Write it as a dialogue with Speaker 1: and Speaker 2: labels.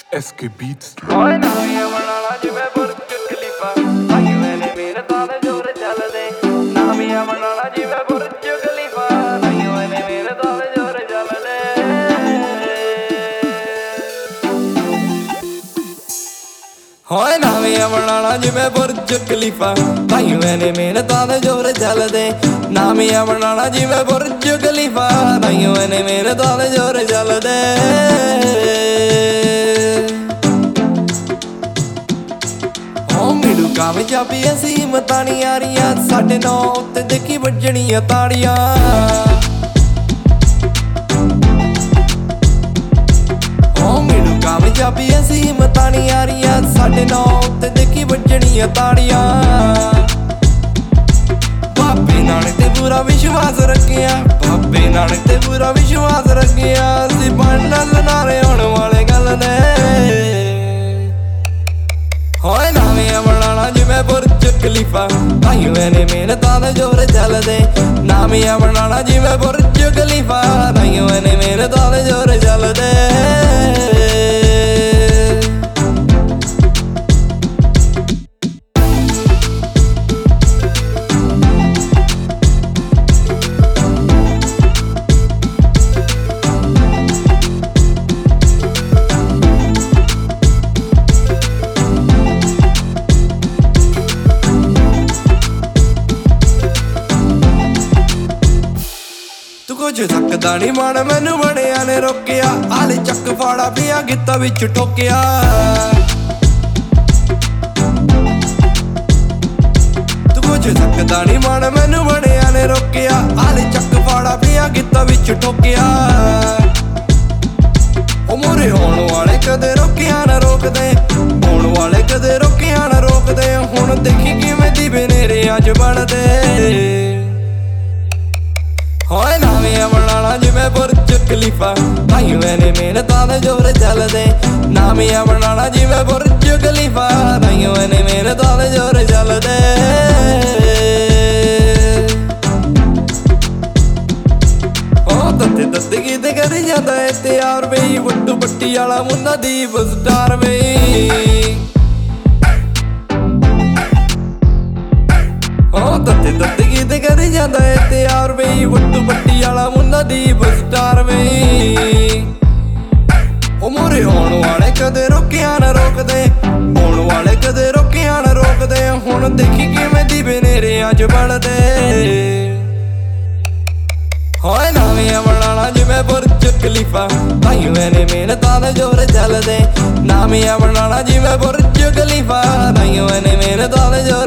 Speaker 1: SK Beats.
Speaker 2: ਓਏ ਨਾਮੀਆਂ ਬਣਾਣਾ ਜਿਵੇਂ ਬੁਰਜ ਖਲੀਫਾ ਭਾਈ ਮੈਨੇ ਮੇਰੇ ਤਾਲੇ ਜੋਰ ਚੱਲਦੇ ਨਾਮੀਆਂ ਬਣਾਣਾ ਜਿਵੇਂ ਬੁਰਜ ਖਲੀਫਾ ਭਾਈ ਮੈਨੇ ਮੇਰੇ ਤਾਲੇ ਜੋਰ ਚੱਲਦੇ ਹੋਏ ਨਾਮੀਆਂ ਬਣਾਣਾ ਜਿਵੇਂ ਬੁਰਜ ਖਲੀਫਾ ਭਾਈ ਮੈਨੇ ਮੇਰੇ ਤਾਲੇ ਜੋਰ ਚੱਲਦੇ ਨਾਮੀਆਂ ਬਣਾਣਾ ਜਿਵੇਂ ਬੁਰਜ ਖਲੀਫਾ ਭਾਈ ਮੈਨੇ ਮੇਰੇ ਤਾਲੇ ਜੋਰ ਚੱਲਦੇ ਮਿਲੂ ਕਾਮਯਾਬੀ ਅਸੀਂ ਮਤਾਣੀ ਆ ਰਹੀਆਂ ਸਾਡੇ ਨਾਂ ਉੱਤੇ ਦੇਖੀ ਵੱਜਣੀਆਂ ਤਾੜੀਆਂ ਮਿਲੂ ਕਾਮਯਾਬੀ ਅਸੀਂ ਮਤਾਣੀ ਆ ਰਹੀਆਂ ਸਾਡੇ ਨਾਂ ਉੱਤੇ ਦੇਖੀ ਵੱਜਣੀਆਂ ਤਾੜੀਆਂ ਬਾਬੇ ਨਾਨਕ ਤੇ ਪੂਰਾ ਵਿਸ਼ਵਾਸ ਰੱਖਿਆ ਬਾਬੇ ਨਾਨਕ ਤੇ ਪੂਰਾ ਵਿਸ਼ਵਾਸ ਰੱਖਿਆ ਅਸੀਂ ਬਣਨ ਨਾਰੇ ਆਉਣ ਵਾਲੇ ਗੱਲ ਨੇ ਹੋਏ ਨਾਮੀਆਂ ਬਣਾਣਾ ਜਿਵੇਂ ਬੁਰਜ ਖਲੀਫਾ ਭਾਈ ਮੈਨੇ ਮਿਹਨਤਾਂ ਦੇ ਜੋਰ ਚੱਲਦੇ ਨਾਮੀਆਂ ਬਣਾਣਾ ਜਿਵੇਂ ਬੁਰਜ ਖਲੀਫਾ ਭਾਈ ਮੈਨੇ ਮਿਹਨਤਾਂ ਦੇ ਜੋਰ ਚੱਲਦੇ ਕੁਝ ਸਕਦਾ ਨੀ ਮਨ ਮੈਨੂੰ ਬੜਿਆਂ ਨੇ ਰੋਕਿਆ ਆਲੇ ਚੱਕ ਫਾੜਾ ਪਿਆ ਗਿੱਤਾ ਵਿੱਚ ਠੋਕਿਆ ਤੂੰ ਕੁਝ ਸਕਦਾ ਨੀ ਮਨ ਮੈਨੂੰ ਬੜਿਆਂ ਨੇ ਰੋਕਿਆ ਆਲੇ ਚੱਕ ਫਾੜਾ ਪਿਆ ਗਿੱਤਾ ਵਿੱਚ ਠੋਕਿਆ ਉਹ ਮੋਰੇ ਹੋਣ ਵਾਲੇ ਕਦੇ ਰੋਕਿਆ ਨਾ ਰੋਕਦੇ ਹੋਣ ਵਾਲੇ ਕਦੇ ਰੋਕਿਆ ਨਾ ਰੋਕਦੇ ਹੁਣ ਦੇਖੀ ਕਿਵੇਂ ਦੀਵੇ ਨੇਰੇ ਅੱਜ ਬਣਦੇ ਹੋਏ ਨਾਮੀਆਂ ਬਣਾਣਾ ਜਿਵੇਂ ਬੁਰਜ ਖਲੀਫਾ ਭਾਈ ਮੈਨੇ ਮਿਹਨਤਾਂ ਦੇ ਜੋਰ ਚੱਲਦੇ ਨਾਮੀਆਂ ਬਣਾਣਾ ਜਿਵੇਂ ਬੁਰਜ ਖਲੀਫਾ ਭਾਈ ਮੈਨੇ ਮਿਹਨਤਾਂ ਦੇ ਜੋਰ ਚੱਲਦੇ ਉਹ ਤੱਤੇ ਤੱਤੇ ਕਿਤੇ ਕਰੀ ਜਾਂਦਾ ਏ ਤਿਆਰ ਬਈ ਵੱਡੂ ਪੱਟੀ ਵਾਲਾ ਮੁੰਡਾ ਦੀਪ ਸਟਾਰ ਬਈ ਤੱਤੇ ਤੱਤੇ ਕਿਤੇ ਕਰੀ ਜਾਂਦਾ ਏ ਤਿਆਰ ਬਈ ਵੱਟੂ ਪੱਟੀ ਵਾਲਾ ਮੁੰਡਾ ਦੀਪ ਸਟਾਰ ਬਈ ਉਹ ਮੋਰੇ ਹੋਣ ਵਾਲੇ ਕਦੇ ਰੋਕਿਆ ਨਾ ਰੋਕਦੇ ਹੋਣ ਵਾਲੇ ਕਦੇ ਰੋਕਿਆ ਨਾ ਰੋਕਦੇ ਹੁਣ ਦੇਖੀ ਕਿਵੇਂ ਦੀਵੇ ਨੇਰੇ ਅੱਜ ਬਣਦੇ ਹੋਏ ਨਾਮੀਆਂ ਬਣਾਣਾ ਜਿਵੇਂ ਬੁਰਜ ਖਲੀਫਾ ਭਾਈ ਮੈਨੇ ਮਿਹਨਤਾਂ ਦੇ ਜੋਰ ਚੱਲਦੇ ਨਾਮੀਆਂ ਬਣਾਣਾ ਜਿਵੇਂ ਬੁਰਜ ਖਲੀਫਾ ਭਾਈ ਮੈਨੇ ਮਿਹਨਤਾਂ ਦੇ ਜੋਰ